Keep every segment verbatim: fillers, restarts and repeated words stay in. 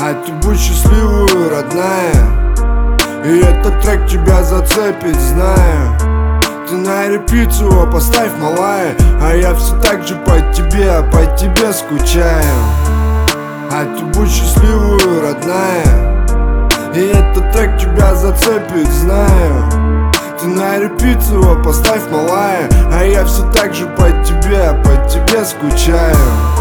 А ты будь счастливую, родная, и этот трек тебя зацепит, знаю. Ты на репит его поставь, малая, а я все так же по тебе, по тебе скучаю. А ты будь счастливую, родная, и этот трек тебя зацепит, знаю. Ты на репит его поставь, малая, а я все так же по тебе, по тебе скучаю.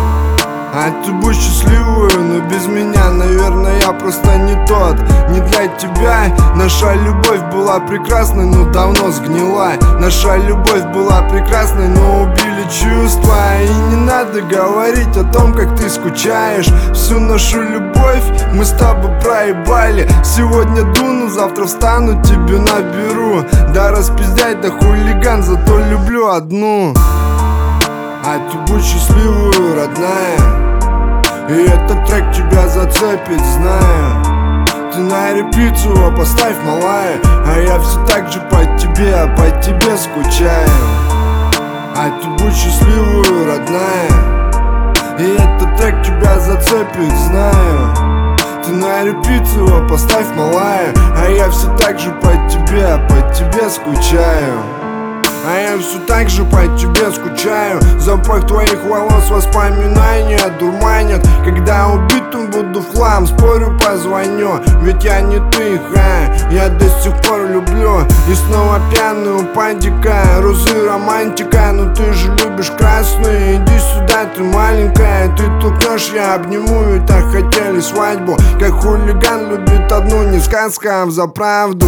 А ты будь счастливую, но без меня, наверное, я просто не тот. Не для тебя. Наша любовь была прекрасной, но давно сгнила. Наша любовь была прекрасной, но убили чувства. И не надо говорить о том, как ты скучаешь. Всю нашу любовь мы с тобой проебали. Сегодня дуну, завтра встану, тебе наберу. Да распиздять, да хулиган, зато люблю одну. А ты будь счастливую, родная, и этот трек тебя зацепит, знаю. Ты на репит его поставь, малая, а я все так же по тебе, по тебе скучаю. А ты будь счастливую, родная, и этот трек тебя зацепит, знаю. Ты на репит его поставь, малая, а я все так же по тебе, по тебе скучаю. А я все так же по тебе скучаю. Запах твоих волос, воспоминания дурманят. Когда убитым буду в хлам, спорю, позвоню. Ведь я не ты, ха, я до сих пор люблю. И снова пьяную пандика, розы романтика. Но ты же любишь красный, иди сюда, ты маленькая. Ты толкнешь, я обниму, и так хотели свадьбу. Как хулиган любит одну, не сказка, а взаправду.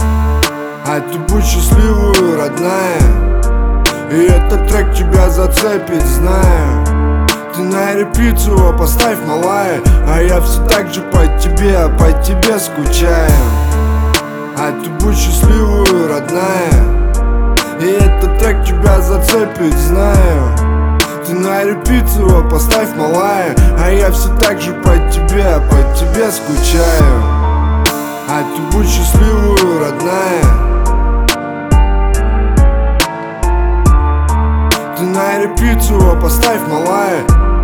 А ты будь счастливую, родная, и этот трек тебя зацепит, знаю. Ты на репит его поставь, малая, а я все так же по тебе, по тебе скучаю. А ты будь счастливую, родная, и этот трек тебя зацепит, знаю. Ты на репит его поставь, малая, а я все так же по тебе, по тебе скучаю. А ты будь счастливую, родная, ты на репит его поставь, малая.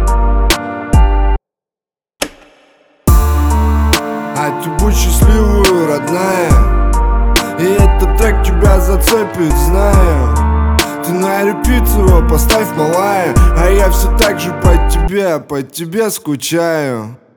А ты будь счастливую, родная, и этот трек тебя зацепит, знаю. Ты на репит его поставь, малая, а я все так же по тебе, по тебе скучаю.